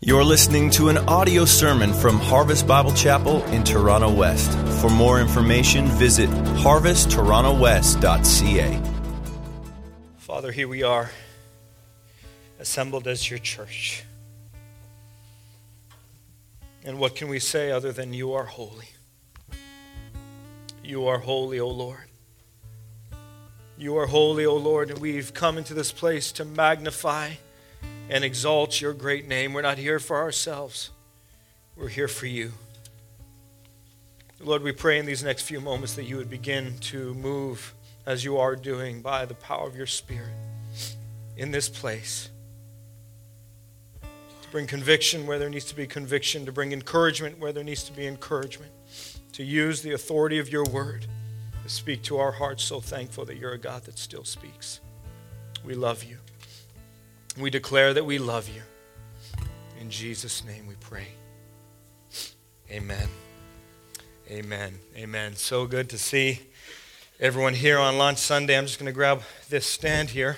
You're listening to an audio sermon from Harvest Bible Chapel in Toronto West. For more information, visit harvesttorontowest.ca. Father, here we are, assembled as your church. And what can we say other than you are holy? You are holy, O Lord. You are holy, O Lord, and we've come into this place to magnify and exalt your great name. We're not here for ourselves. We're here for you. Lord, we pray in these next few moments that you would begin to move as you are doing by the power of your Spirit in this place. To bring conviction where there needs to be conviction, to bring encouragement where there needs to be encouragement, to use the authority of your word to speak to our hearts. So thankful that you're a God that still speaks. We love you. We declare that we love you. In Jesus' name we pray. Amen. Amen. Amen. So good to see everyone here on Launch Sunday. I'm just going to grab this stand here.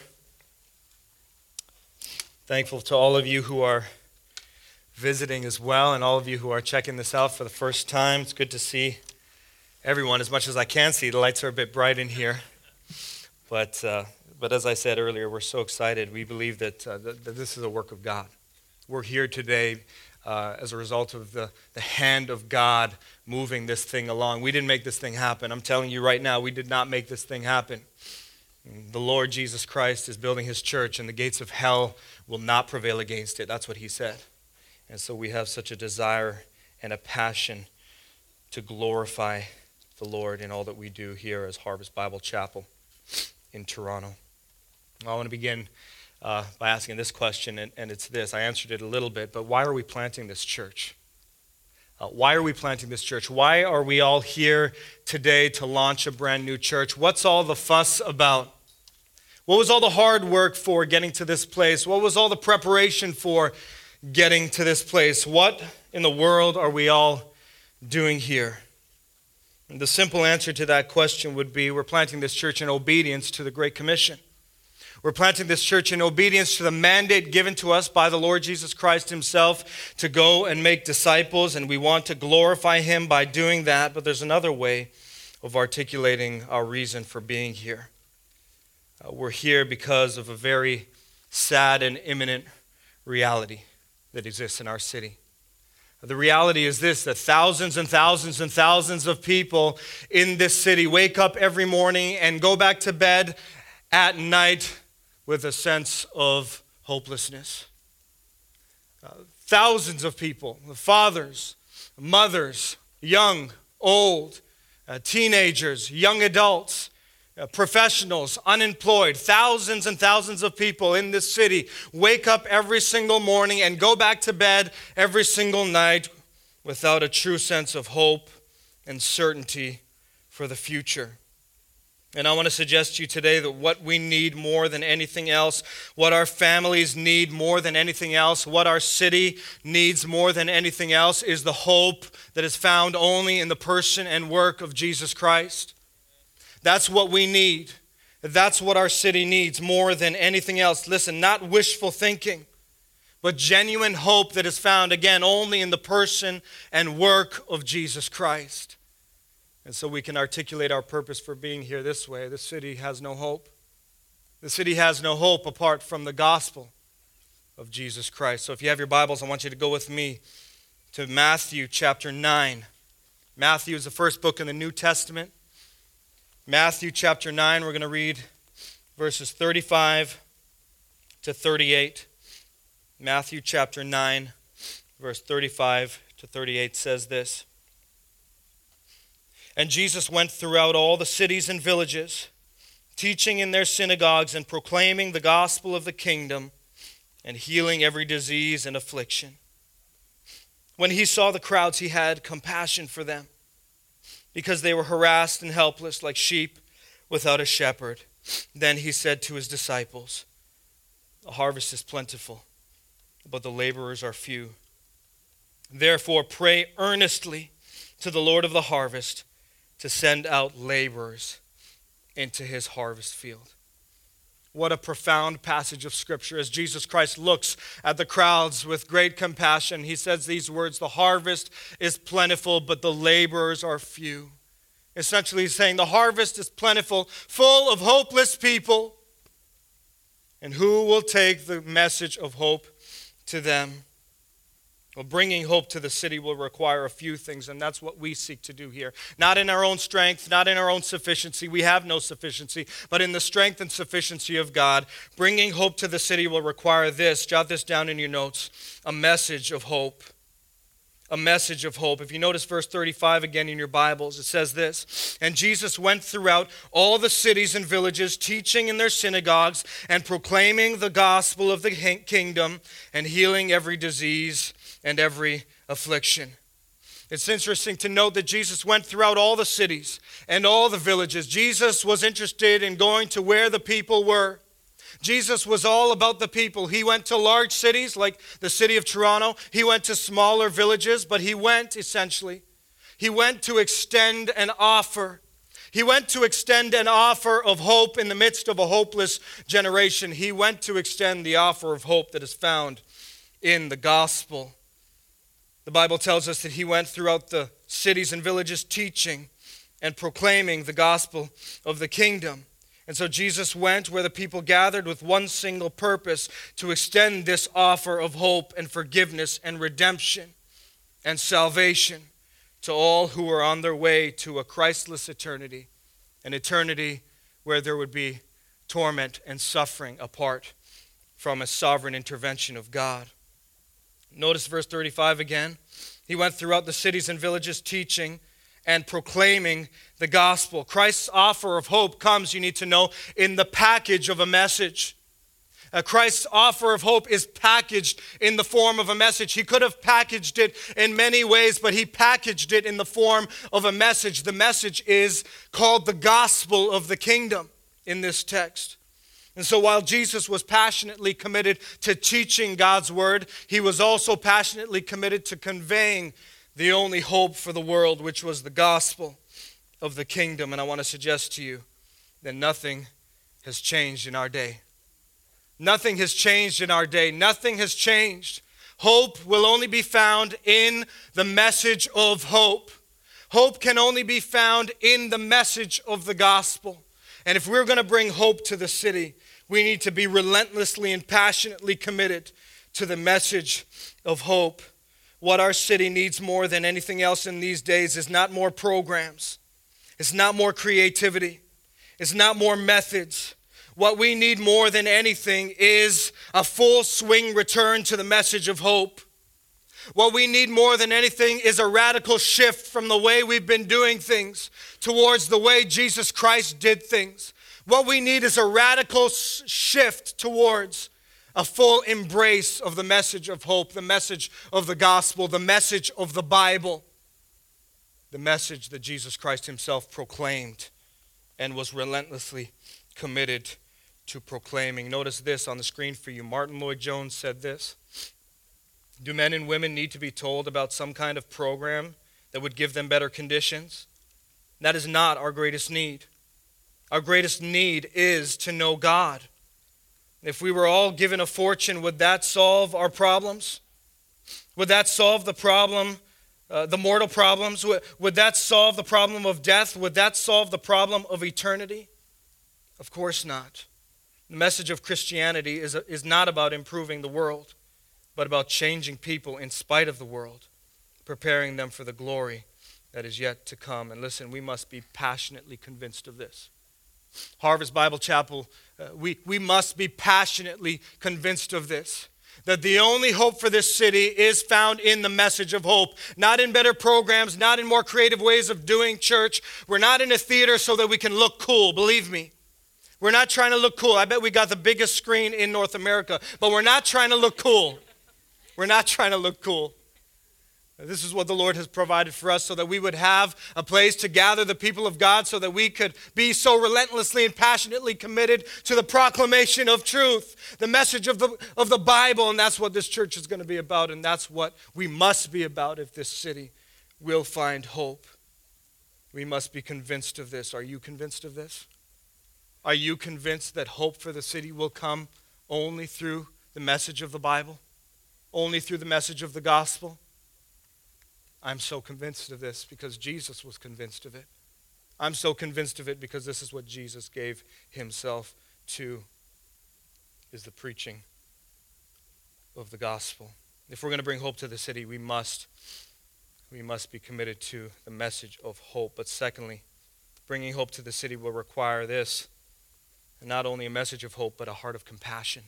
Thankful to all of you who are visiting as well, and all of you who are checking this out for the first time. It's good to see everyone as much as I can see. The lights are a bit bright in here. But as I said earlier, we're so excited. We believe that this is a work of God. We're here today as a result of the hand of God moving this thing along. We didn't make this thing happen. I'm telling you right now, we did not make this thing happen. The Lord Jesus Christ is building his church, and the gates of hell will not prevail against it. That's what he said. And so we have such a desire and a passion to glorify the Lord in all that we do here as Harvest Bible Chapel in Toronto. I want to begin by asking this question, and it's this. I answered it a little bit, but why are we planting this church? Why are we planting this church? Why are we all here today to launch a brand new church? What's all the fuss about? What was all the hard work for getting to this place? What was all the preparation for getting to this place? What in the world are we all doing here? And the simple answer to that question would be we're planting this church in obedience to the Great Commission. We're planting this church in obedience to the mandate given to us by the Lord Jesus Christ himself to go and make disciples, and we want to glorify him by doing that. But there's another way of articulating our reason for being here. We're here because of a very sad and imminent reality that exists in our city. The reality is this, that thousands and thousands and thousands of people in this city wake up every morning and go back to bed at night with a sense of hopelessness. Thousands of people, fathers, mothers, young, old, teenagers, young adults, professionals, unemployed, thousands and thousands of people in this city wake up every single morning and go back to bed every single night without a true sense of hope and certainty for the future. And I want to suggest to you today that what we need more than anything else, what our families need more than anything else, what our city needs more than anything else is the hope that is found only in the person and work of Jesus Christ. That's what we need. That's what our city needs more than anything else. Listen, not wishful thinking, but genuine hope that is found, again, only in the person and work of Jesus Christ. And so we can articulate our purpose for being here this way. The city has no hope. The city has no hope apart from the gospel of Jesus Christ. So if you have your Bibles, I want you to go with me to Matthew chapter 9. Matthew is the first book in the New Testament. Matthew chapter 9, we're going to read verses 35 to 38. Matthew chapter 9, verse 35 to 38 says this. And Jesus went throughout all the cities and villages, teaching in their synagogues and proclaiming the gospel of the kingdom and healing every disease and affliction. When he saw the crowds, he had compassion for them because they were harassed and helpless like sheep without a shepherd. Then he said to his disciples, "The harvest is plentiful, but the laborers are few. Therefore pray earnestly to the Lord of the harvest to send out laborers into his harvest field." What a profound passage of Scripture. As Jesus Christ looks at the crowds with great compassion, he says these words, "The harvest is plentiful, but the laborers are few." Essentially, he's saying the harvest is plentiful, full of hopeless people. And who will take the message of hope to them? Well, bringing hope to the city will require a few things, and that's what we seek to do here. Not in our own strength, not in our own sufficiency. We have no sufficiency, but in the strength and sufficiency of God. Bringing hope to the city will require this. Jot this down in your notes. A message of hope. A message of hope. If you notice verse 35 again in your Bibles, it says this, "And Jesus went throughout all the cities and villages, teaching in their synagogues and proclaiming the gospel of the kingdom and healing every disease and every affliction." It's interesting to note that Jesus went throughout all the cities and all the villages. Jesus was interested in going to where the people were. Jesus was all about the people. He went to large cities like the city of Toronto. He went to smaller villages, but he went to extend an offer. He went to extend an offer of hope in the midst of a hopeless generation. He went to extend the offer of hope that is found in the gospel. The Bible tells us that he went throughout the cities and villages teaching and proclaiming the gospel of the kingdom. And so Jesus went where the people gathered with one single purpose, to extend this offer of hope and forgiveness and redemption and salvation to all who were on their way to a Christless eternity, an eternity where there would be torment and suffering apart from a sovereign intervention of God. Notice verse 35 again. He went throughout the cities and villages teaching and proclaiming the gospel. Christ's offer of hope comes, you need to know, in the package of a message. Christ's offer of hope is packaged in the form of a message. He could have packaged it in many ways, but he packaged it in the form of a message. The message is called the gospel of the kingdom in this text. And so while Jesus was passionately committed to teaching God's word, he was also passionately committed to conveying the only hope for the world, which was the gospel of the kingdom. And I want to suggest to you that nothing has changed in our day. Nothing has changed in our day. Nothing has changed. Hope will only be found in the message of hope. Hope can only be found in the message of the gospel. And if we're going to bring hope to the city, we need to be relentlessly and passionately committed to the message of hope. What our city needs more than anything else in these days is not more programs. It's not more creativity. It's not more methods. What we need more than anything is a full swing return to the message of hope. What we need more than anything is a radical shift from the way we've been doing things towards the way Jesus Christ did things. What we need is a radical shift towards a full embrace of the message of hope, the message of the gospel, the message of the Bible, the message that Jesus Christ himself proclaimed and was relentlessly committed to proclaiming. Notice this on the screen for you. Martin Lloyd-Jones said this: "Do men and women need to be told about some kind of program that would give them better conditions? That is not our greatest need. Our greatest need is to know God. If we were all given a fortune, would that solve our problems? Would that solve the problem, the mortal problems? Would that solve the problem of death? Would that solve the problem of eternity? Of course not. The message of Christianity is not about improving the world, but about changing people in spite of the world, preparing them for the glory that is yet to come." And listen, we must be passionately convinced of this. Harvest Bible Chapel, we must be passionately convinced of this, that the only hope for this city is found in the message of hope, not in better programs, not in more creative ways of doing church. We're not in a theater so that we can look cool, believe me. We're not trying to look cool. I bet we got the biggest screen in North America, but we're not trying to look cool. We're not trying to look cool. This is what the Lord has provided for us, so that we would have a place to gather the people of God, so that we could be so relentlessly and passionately committed to the proclamation of truth, the message of the Bible. And that's what this church is going to be about, and that's what we must be about if this city will find hope. We must be convinced of this. Are you convinced of this? Are you convinced that hope for the city will come only through the message of the Bible? Only through the message of the gospel? I'm so convinced of this because Jesus was convinced of it. I'm so convinced of it because this is what Jesus gave himself to, is the preaching of the gospel. If we're going to bring hope to the city, we must be committed to the message of hope. But secondly, bringing hope to the city will require this, and not only a message of hope, but a heart of compassion.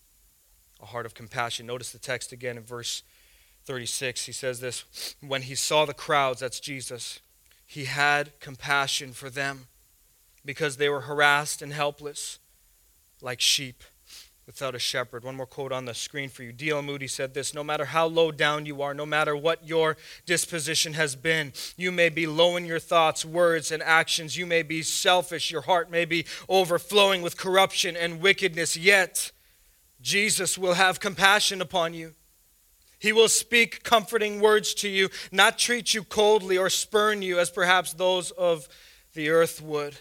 A heart of compassion. Notice the text again in verse 36. He says this, when he saw the crowds, that's Jesus, he had compassion for them because they were harassed and helpless like sheep without a shepherd. One more quote on the screen for you. D.L. Moody said this, no matter how low down you are, no matter what your disposition has been, you may be low in your thoughts, words, and actions. You may be selfish. Your heart may be overflowing with corruption and wickedness, yet Jesus will have compassion upon you. He will speak comforting words to you, not treat you coldly or spurn you as perhaps those of the earth would,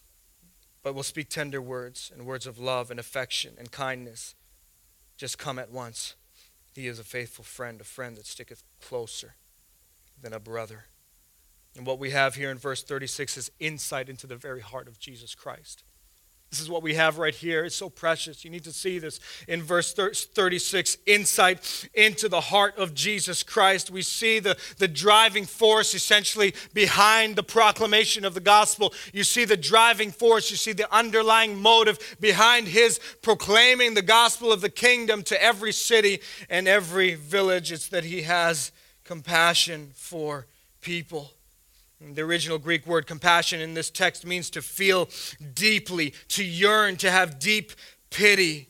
but will speak tender words and words of love and affection and kindness. Just come at once. He is a faithful friend, a friend that sticketh closer than a brother. And what we have here in verse 36 is insight into the very heart of Jesus Christ. This is what we have right here. It's so precious. You need to see this in verse 36, insight into the heart of Jesus Christ. We see the driving force essentially behind the proclamation of the gospel. You see the driving force. You see the underlying motive behind his proclaiming the gospel of the kingdom to every city and every village. It's that he has compassion for people. The original Greek word compassion in this text means to feel deeply, to yearn, to have deep pity.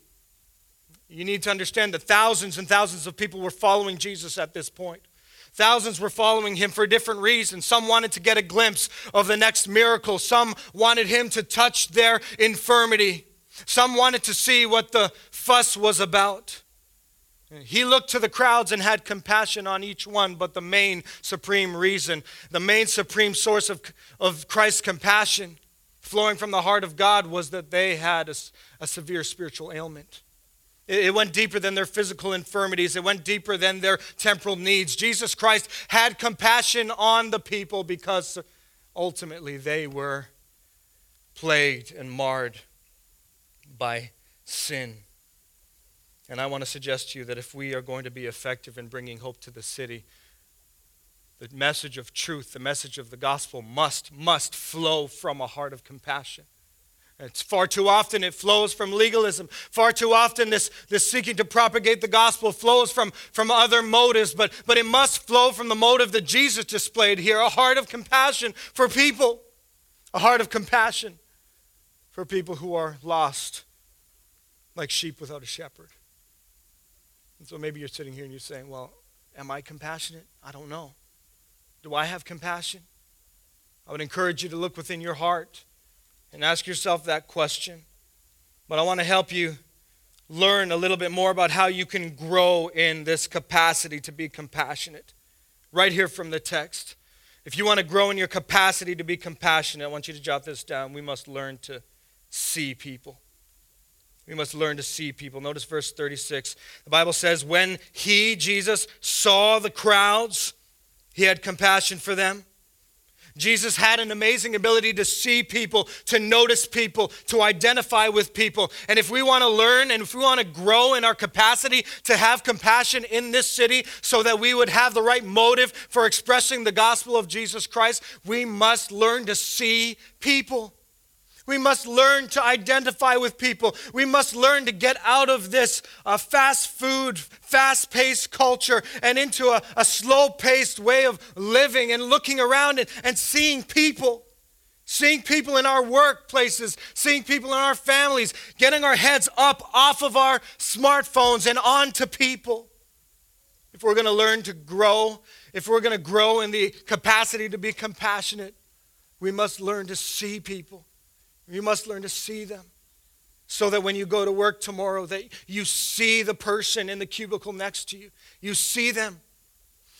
You need to understand that thousands and thousands of people were following Jesus at this point. Thousands were following him for different reasons. Some wanted to get a glimpse of the next miracle. Some wanted him to touch their infirmity. Some wanted to see what the fuss was about. He looked to the crowds and had compassion on each one, but the main supreme reason, the main supreme source of Christ's compassion flowing from the heart of God was that they had a severe spiritual ailment. It went deeper than their physical infirmities. It went deeper than their temporal needs. Jesus Christ had compassion on the people because ultimately they were plagued and marred by sin. And I want to suggest to you that if we are going to be effective in bringing hope to the city, the message of truth, the message of the gospel must flow from a heart of compassion. It's far too often it flows from legalism. Far too often this seeking to propagate the gospel flows from other motives, but it must flow from the motive that Jesus displayed here, a heart of compassion for people. A heart of compassion for people who are lost like sheep without a shepherd. And so maybe you're sitting here and you're saying, well, am I compassionate? I don't know. Do I have compassion? I would encourage you to look within your heart and ask yourself that question. But I want to help you learn a little bit more about how you can grow in this capacity to be compassionate. Right here from the text. If you want to grow in your capacity to be compassionate, I want you to jot this down. We must learn to see people. We must learn to see people. Notice verse 36. The Bible says, when he, Jesus, saw the crowds, he had compassion for them. Jesus had an amazing ability to see people, to notice people, to identify with people. And if we want to learn and if we want to grow in our capacity to have compassion in this city so that we would have the right motive for expressing the gospel of Jesus Christ, we must learn to see people. We must learn to identify with people. We must learn to get out of this fast food, fast-paced culture and into a slow-paced way of living and looking around and seeing people. Seeing people in our workplaces, seeing people in our families, getting our heads up off of our smartphones and onto people. If we're going to learn to grow, if we're going to grow in the capacity to be compassionate, we must learn to see people. You must learn to see them so that when you go to work tomorrow that you see the person in the cubicle next to you. You see them.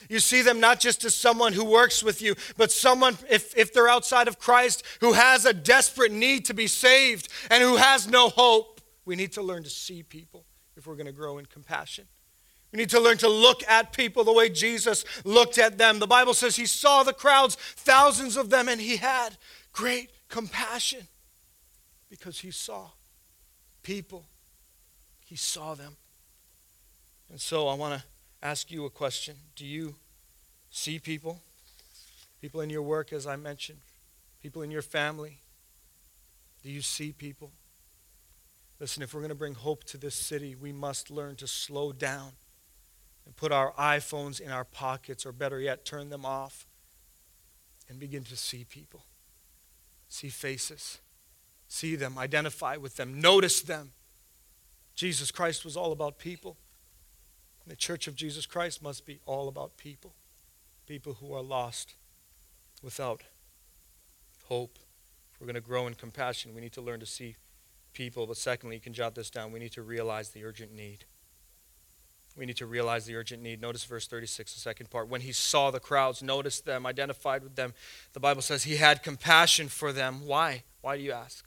You see them not just as someone who works with you, but someone, if they're outside of Christ, who has a desperate need to be saved and who has no hope. We need to learn to see people if we're going to grow in compassion. We need to learn to look at people the way Jesus looked at them. The Bible says he saw the crowds, thousands of them, and he had great compassion because he saw people. He saw them. And so I want to ask you a question. Do you see people? People in your work, as I mentioned. People in your family. Do you see people? Listen, if we're going to bring hope to this city, we must learn to slow down and put our iPhones in our pockets, or better yet, turn them off and begin to see people. See faces. See them, identify with them, notice them. Jesus Christ was all about people. The Church of Jesus Christ must be all about people. People who are lost, without hope. If we're going to grow in compassion, we need to learn to see people. But secondly, you can jot this down, we need to realize the urgent need. We need to realize the urgent need. Notice verse 36, the second part. When he saw the crowds, noticed them, identified with them, the Bible says he had compassion for them. Why? Why do you ask?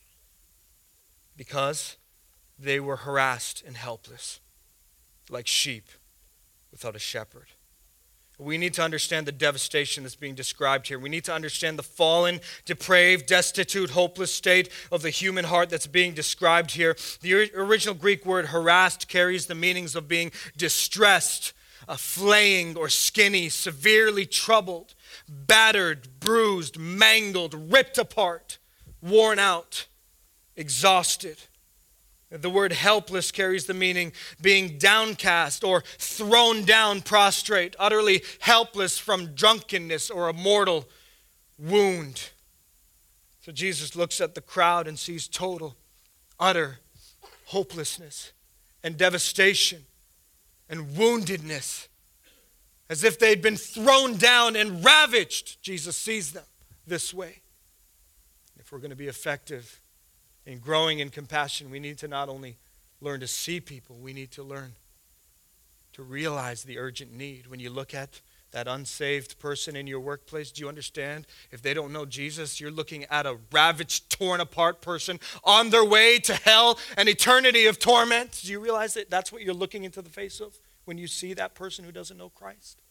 Because they were harassed and helpless, like sheep without a shepherd. We need to understand the devastation that's being described here. We need to understand the fallen, depraved, destitute, hopeless state of the human heart that's being described here. The original Greek word harassed carries the meanings of being distressed, flaying or skinny, severely troubled, battered, bruised, mangled, ripped apart, worn out, exhausted. The word helpless carries the meaning being downcast or thrown down prostrate, utterly helpless from drunkenness or a mortal wound. So Jesus looks at the crowd and sees total, utter hopelessness and devastation and woundedness, as if they'd been thrown down and ravaged. Jesus sees them this way. If we're going to be effective in growing in compassion, we need to not only learn to see people, we need to learn to realize the urgent need. When you look at that unsaved person in your workplace, do you understand? If they don't know Jesus, you're looking at a ravaged, torn apart person on their way to hell, an eternity of torment. Do you realize that that's what you're looking into the face of when you see that person who doesn't know Christ?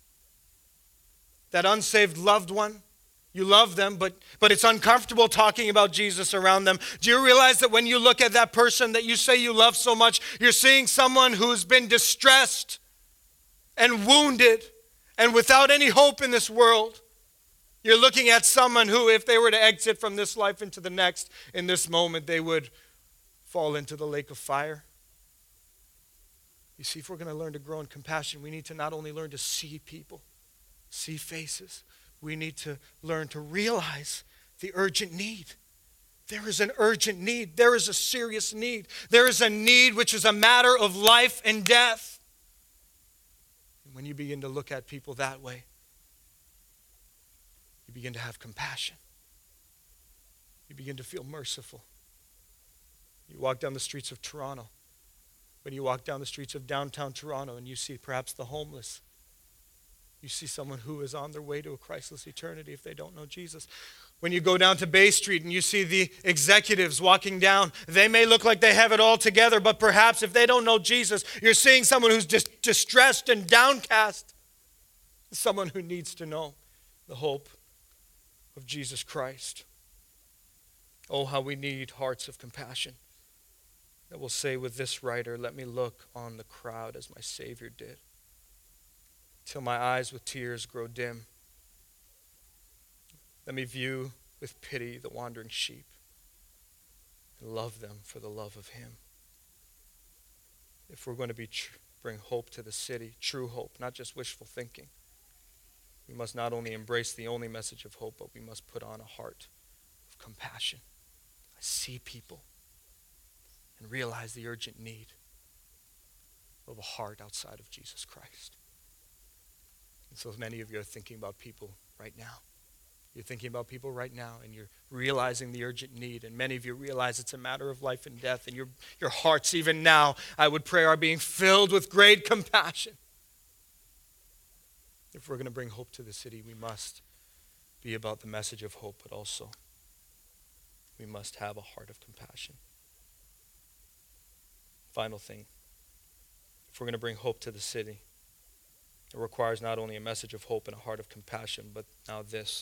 That unsaved loved one. You love them, but it's uncomfortable talking about Jesus around them. Do you realize that when you look at that person that you say you love so much, you're seeing someone who's been distressed and wounded and without any hope in this world? You're looking at someone who, if they were to exit from this life into the next, in this moment, they would fall into the lake of fire. You see, if we're going to learn to grow in compassion, we need to not only learn to see people, see faces, we need to learn to realize the urgent need. There is an urgent need. There is a serious need. There is a need which is a matter of life and death. And when you begin to look at people that way, you begin to have compassion. You begin to feel merciful. You walk down the streets of Toronto. When you walk down the streets of downtown Toronto and you see perhaps the homeless, you see someone who is on their way to a Christless eternity if they don't know Jesus. When you go down to Bay Street and you see the executives walking down, they may look like they have it all together, but perhaps if they don't know Jesus, you're seeing someone who's just distressed and downcast. Someone who needs to know the hope of Jesus Christ. Oh, how we need hearts of compassion that will say with this writer, let me look on the crowd as my Savior did, till my eyes with tears grow dim. Let me view with pity the wandering sheep and love them for the love of him. If we're going to bring hope to the city, true hope, not just wishful thinking, we must not only embrace the only message of hope, but we must put on a heart of compassion. I see people and realize the urgent need of a heart outside of Jesus Christ. And so many of you are thinking about people right now. You're thinking about people right now, and you're realizing the urgent need. And many of you realize it's a matter of life and death. And your hearts, even now, I would pray, are being filled with great compassion. If we're going to bring hope to the city, we must be about the message of hope, but also we must have a heart of compassion. Final thing. If we're going to bring hope to the city, it requires not only a message of hope and a heart of compassion, but now this.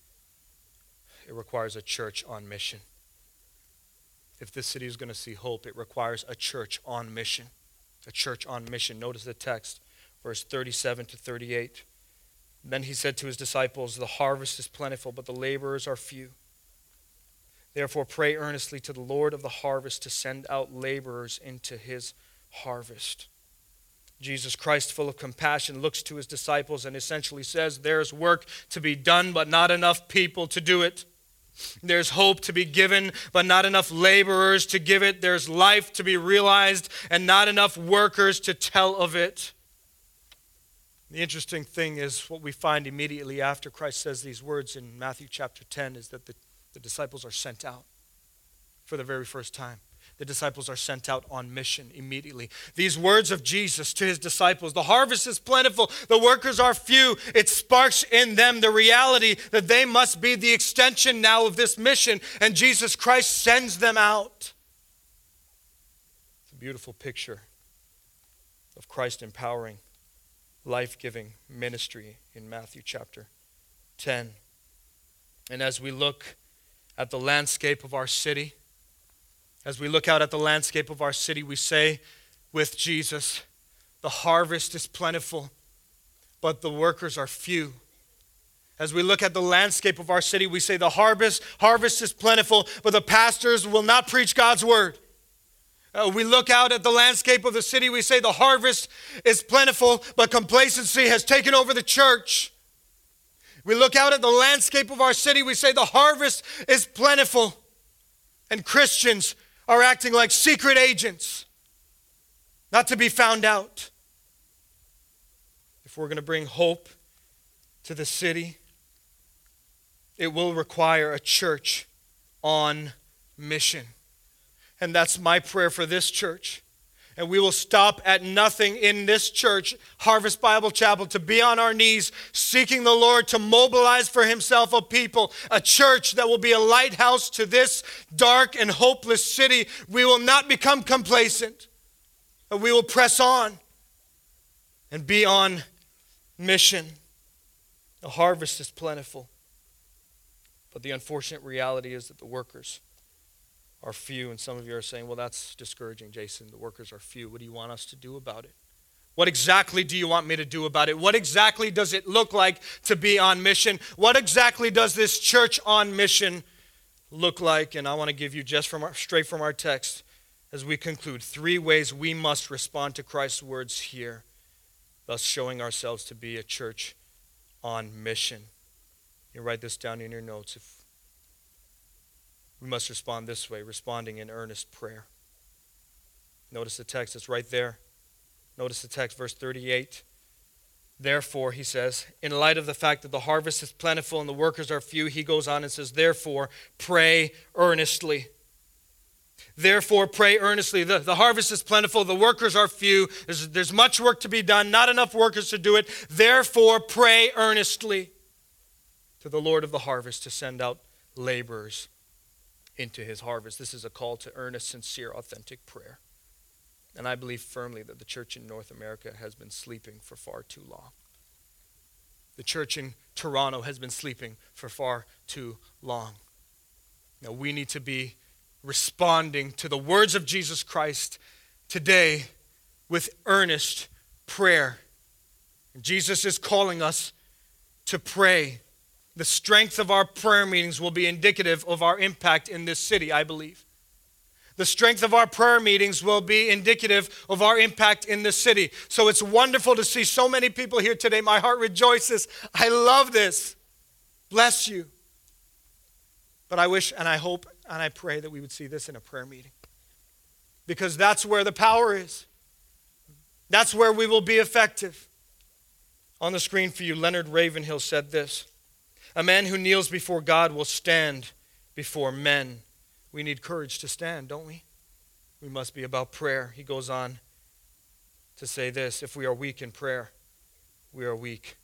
It requires a church on mission. If this city is going to see hope, it requires a church on mission. A church on mission. Notice the text, verse 37 to 38. Then he said to his disciples, "The harvest is plentiful, but the laborers are few. Therefore pray earnestly to the Lord of the harvest to send out laborers into his harvest." Jesus Christ, full of compassion, looks to his disciples and essentially says, there's work to be done, but not enough people to do it. There's hope to be given, but not enough laborers to give it. There's life to be realized, and not enough workers to tell of it. The interesting thing is what we find immediately after Christ says these words in Matthew chapter 10 is that the disciples are sent out for the very first time. The disciples are sent out on mission immediately. These words of Jesus to his disciples, the harvest is plentiful, the workers are few. It sparks in them the reality that they must be the extension now of this mission, and Jesus Christ sends them out. It's a beautiful picture of Christ empowering, life-giving ministry in Matthew chapter 10. And as we look at the landscape of our city, as we look out at the landscape of our city, we say with Jesus, the harvest is plentiful, but the workers are few. As we look at the landscape of our city, we say the harvest is plentiful, but the pastors will not preach God's word. We look out at the landscape of the city, we say the harvest is plentiful, but complacency has taken over the church. We look out at the landscape of our city, we say the harvest is plentiful, and Christians are acting like secret agents, not to be found out. If we're going to bring hope to the city, it will require a church on mission. And that's my prayer for this church. And we will stop at nothing in this church, Harvest Bible Chapel, to be on our knees, seeking the Lord to mobilize for himself a people, a church that will be a lighthouse to this dark and hopeless city. We will not become complacent, but we will press on and be on mission. The harvest is plentiful, but the unfortunate reality is that the workers are few. And some of you are saying, well, that's discouraging, Jason. The workers are few. What do you want us to do about it? What exactly do you want me to do about it? What exactly does it look like to be on mission? What exactly does this church on mission look like? And I want to give you just straight from our text as we conclude 3 ways we must respond to Christ's words here, thus showing ourselves to be a church on mission. You write this down in your notes. We must respond this way, responding in earnest prayer. Notice the text, it's right there. Notice the text, verse 38. Therefore, he says, in light of the fact that the harvest is plentiful and the workers are few, he goes on and says, therefore, pray earnestly. Therefore, pray earnestly. The harvest is plentiful, the workers are few. There's much work to be done, not enough workers to do it. Therefore, pray earnestly to the Lord of the harvest to send out laborers into his harvest. This is a call to earnest, sincere, authentic prayer. And I believe firmly that the church in North America has been sleeping for far too long. The church in Toronto has been sleeping for far too long. Now we need to be responding to the words of Jesus Christ today with earnest prayer. And Jesus is calling us to pray. The strength of our prayer meetings will be indicative of our impact in this city, I believe. The strength of our prayer meetings will be indicative of our impact in this city. So it's wonderful to see so many people here today. My heart rejoices. I love this. Bless you. But I wish and I hope and I pray that we would see this in a prayer meeting. Because that's where the power is. That's where we will be effective. On the screen for you, Leonard Ravenhill said this: a man who kneels before God will stand before men. We need courage to stand, don't we? We must be about prayer. He goes on to say this: if we are weak in prayer, we are weak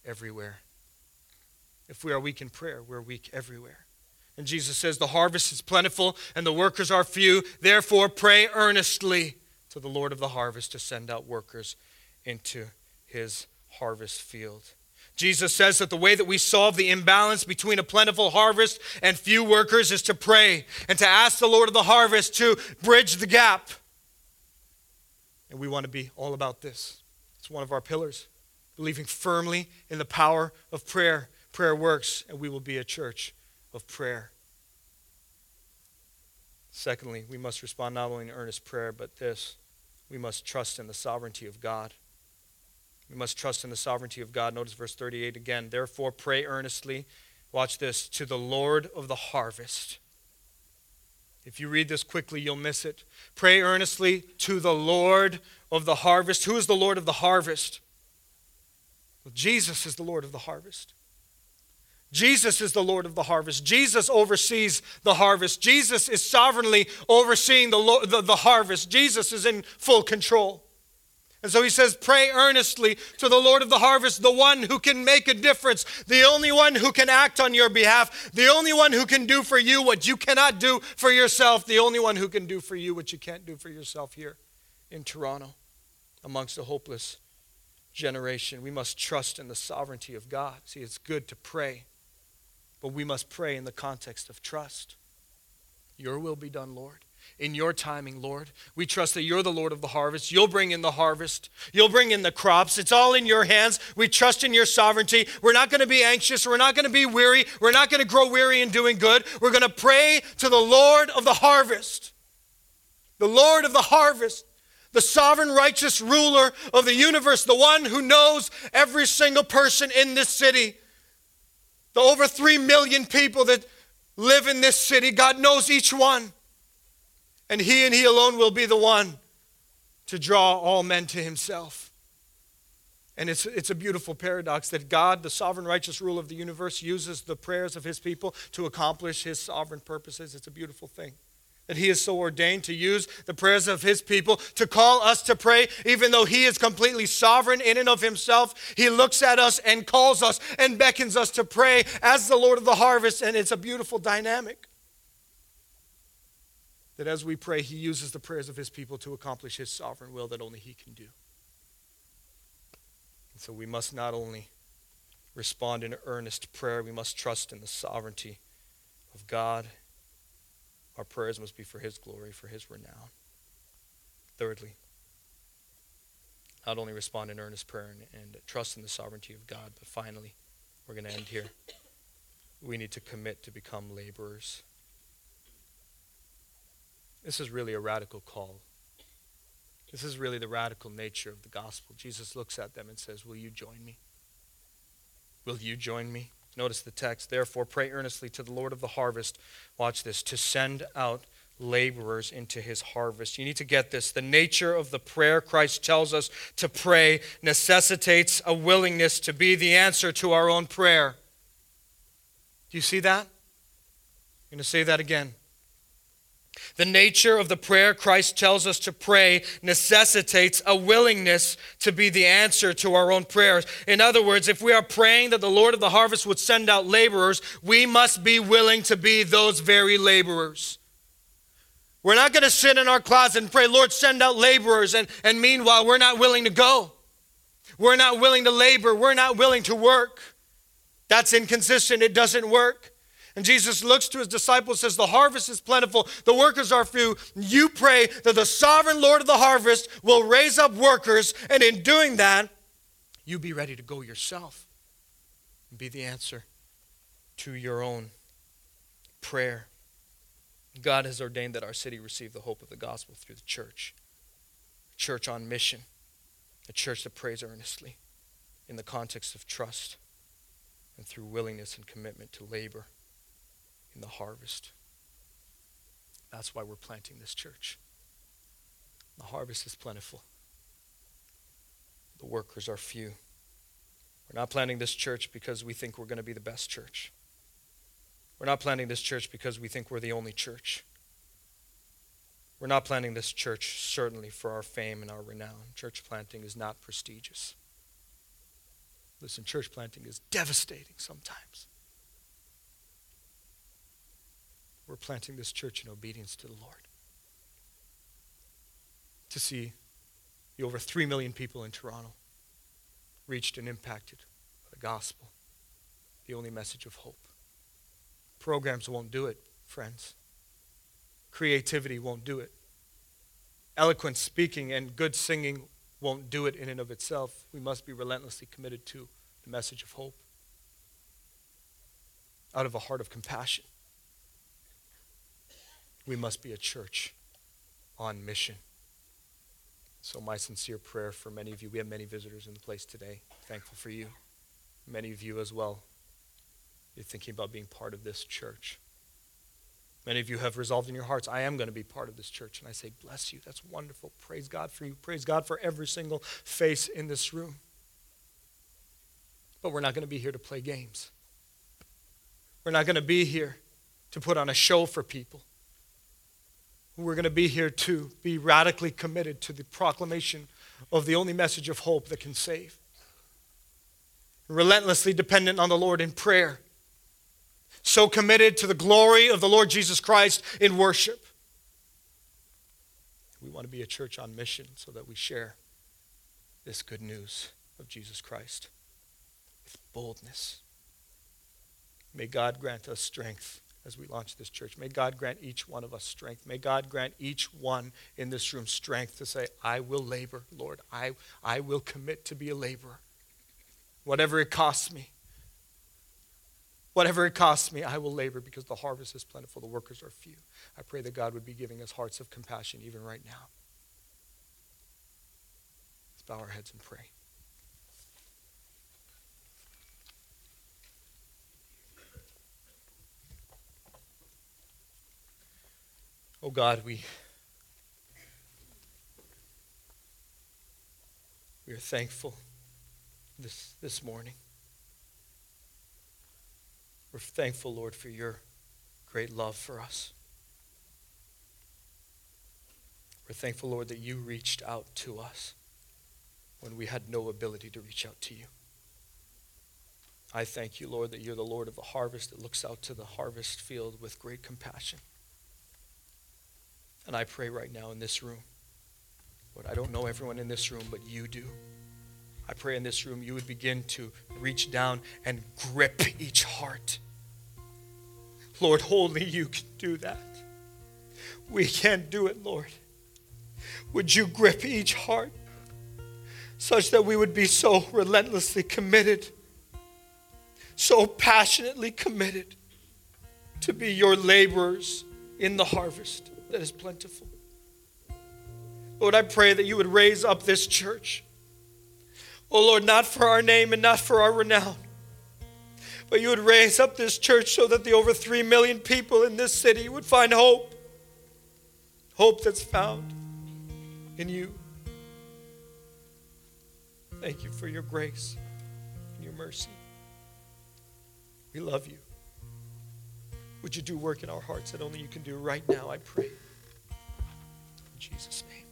everywhere. If we are weak in prayer, we're weak everywhere. And Jesus says the harvest is plentiful and the workers are few. Therefore, pray earnestly to the Lord of the harvest to send out workers into his harvest field. Jesus says that the way that we solve the imbalance between a plentiful harvest and few workers is to pray and to ask the Lord of the harvest to bridge the gap. And we want to be all about this. It's one of our pillars, believing firmly in the power of prayer. Prayer works, and we will be a church of prayer. Secondly, we must respond not only in earnest prayer, but this, we must trust in the sovereignty of God. We must trust in the sovereignty of God. Notice verse 38 again. Therefore, pray earnestly, watch this, to the Lord of the harvest. If you read this quickly, you'll miss it. Pray earnestly to the Lord of the harvest. Who is the Lord of the harvest? Well, Jesus is the Lord of the harvest. Jesus is the Lord of the harvest. Jesus oversees the harvest. Jesus is sovereignly overseeing the harvest. Jesus is in full control. And so he says, pray earnestly to the Lord of the harvest, the one who can make a difference, the only one who can act on your behalf, the only one who can do for you what you cannot do for yourself, the only one who can do for you what you can't do for yourself here in Toronto, amongst a hopeless generation. We must trust in the sovereignty of God. See, it's good to pray, but we must pray in the context of trust. Your will be done, Lord. In your timing, Lord. We trust that you're the Lord of the harvest. You'll bring in the harvest. You'll bring in the crops. It's all in your hands. We trust in your sovereignty. We're not going to be anxious. We're not going to be weary. We're not going to grow weary in doing good. We're going to pray to the Lord of the harvest. The Lord of the harvest. The sovereign righteous ruler of the universe. The one who knows every single person in this city. The over 3 million people that live in this city. God knows each one. And he alone will be the one to draw all men to himself. And it's a beautiful paradox that God, the sovereign righteous ruler of the universe, uses the prayers of his people to accomplish his sovereign purposes. It's a beautiful thing. That he is so ordained to use the prayers of his people to call us to pray, even though he is completely sovereign in and of himself. He looks at us and calls us and beckons us to pray as the Lord of the harvest. And it's a beautiful dynamic. That as we pray, he uses the prayers of his people to accomplish his sovereign will that only he can do. And so we must not only respond in earnest prayer, we must trust in the sovereignty of God. Our prayers must be for his glory, for his renown. Thirdly, not only respond in earnest prayer and trust in the sovereignty of God, but finally, we're going to end here. We need to commit to become laborers. This is really a radical call. This is really the radical nature of the gospel. Jesus looks at them and says, will you join me? Will you join me? Notice the text. Therefore, pray earnestly to the Lord of the harvest. Watch this. To send out laborers into his harvest. You need to get this. The nature of the prayer Christ tells us to pray necessitates a willingness to be the answer to our own prayer. Do you see that? I'm going to say that again. The nature of the prayer Christ tells us to pray necessitates a willingness to be the answer to our own prayers. In other words, if we are praying that the Lord of the harvest would send out laborers, we must be willing to be those very laborers. We're not going to sit in our closet and pray, Lord, send out laborers, and meanwhile, we're not willing to go. We're not willing to labor. We're not willing to work. That's inconsistent. It doesn't work. And Jesus looks to his disciples and says, the harvest is plentiful, the workers are few. You pray that the sovereign Lord of the harvest will raise up workers, and in doing that, you be ready to go yourself and be the answer to your own prayer. God has ordained that our city receive the hope of the gospel through the church. A church on mission. A church that prays earnestly in the context of trust and through willingness and commitment to labor in the harvest. That's why we're planting this church. The harvest is plentiful. The workers are few. We're not planting this church because we think we're going to be the best church. We're not planting this church because we think we're the only church. We're not planting this church certainly for our fame and our renown. Church planting is not prestigious. Listen, church planting is devastating sometimes. We're planting this church in obedience to the Lord. To see the over 3 million people in Toronto reached and impacted by the gospel, the only message of hope. Programs won't do it, friends. Creativity won't do it. Eloquent speaking and good singing won't do it in and of itself. We must be relentlessly committed to the message of hope out of a heart of compassion. We must be a church on mission. So my sincere prayer for many of you, we have many visitors in the place today. Thankful for you. Many of you as well. You're thinking about being part of this church. Many of you have resolved in your hearts, I am going to be part of this church. And I say, bless you. That's wonderful. Praise God for you. Praise God for every single face in this room. But we're not going to be here to play games. We're not going to be here to put on a show for people. We're going to be here to be radically committed to the proclamation of the only message of hope that can save. Relentlessly dependent on the Lord in prayer. So committed to the glory of the Lord Jesus Christ in worship. We want to be a church on mission so that we share this good news of Jesus Christ with boldness. May God grant us strength as we launch this church. May God grant each one of us strength. May God grant each one in this room strength to say, I will labor, Lord. I will commit to be a laborer. Whatever it costs me. Whatever it costs me, I will labor because the harvest is plentiful, the workers are few. I pray that God would be giving us hearts of compassion even right now. Let's bow our heads and pray. Oh God, we are thankful this morning. We're thankful, Lord, for your great love for us. We're thankful, Lord, that you reached out to us when we had no ability to reach out to you. I thank you, Lord, that you're the Lord of the harvest that looks out to the harvest field with great compassion. And I pray right now in this room, Lord, I don't know everyone in this room, but you do. I pray in this room you would begin to reach down and grip each heart. Lord, only you can do that. We can't do it, Lord. Would you grip each heart such that we would be so relentlessly committed, so passionately committed to be your laborers in the harvest that is plentiful. Lord, I pray that you would raise up this church. Oh Lord, not for our name and not for our renown, but you would raise up this church so that the over 3 million people in this city would find hope. Hope that's found in you. Thank you for your grace and your mercy. We love you. Would you do work in our hearts that only you can do right now, I pray. In Jesus' name.